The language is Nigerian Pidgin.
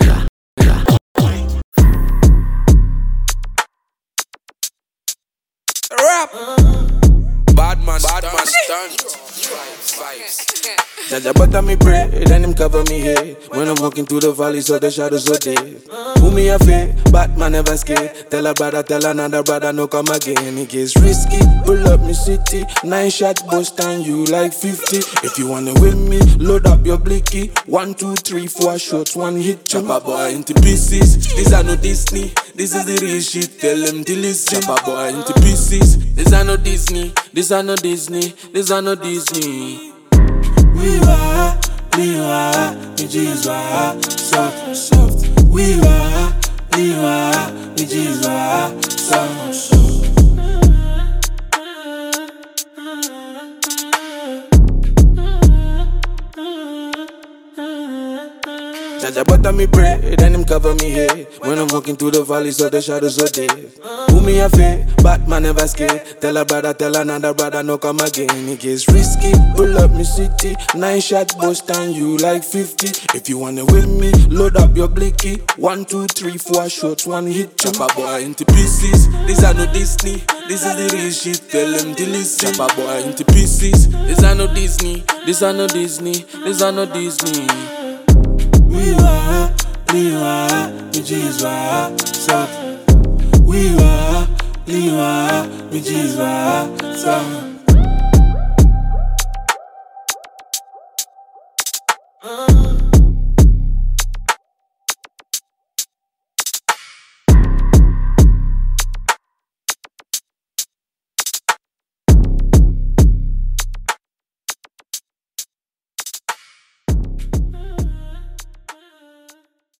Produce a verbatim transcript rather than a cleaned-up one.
Rap. Bad man, bad man, stunt. Jaja butter me pray, then him cover me here. When I'm walking through the valleys of the shadows of death. Who me a fear, Batman never scared. Tell a brother, tell another brother, no come again. It gets risky, pull up me city. Nine shot bust and you like fifty. If you wanna win me, load up your blicky. One, two, three, four shots, one hit. Chop a boy into pieces. These are no Disney, this is the real shit. Tell them to listen. Chop a boy into pieces. These are no Disney, these are no Disney, these are no Disney. We were, we were, we just were soft, soft. We were, we were, we just were soft, soft. Jaja butter me pray, then him cover me here. When I'm walking through the valleys of the shadows of death. Who me a fear, Batman never scared. Tell a brother, tell another brother, no come again. It gets risky, pull up me city. Nine shot bust and you like fifty. If you wanna win me, load up your blicky. One, two, three, four shots, one hit. Chop a boy into pieces. These are no Disney, this is the real shit. Tell them to listen. Chop a boy into pieces. These are no Disney, these are no Disney, these are no Disney. We were, we were, we just were soft. We were, we were, we just were soft.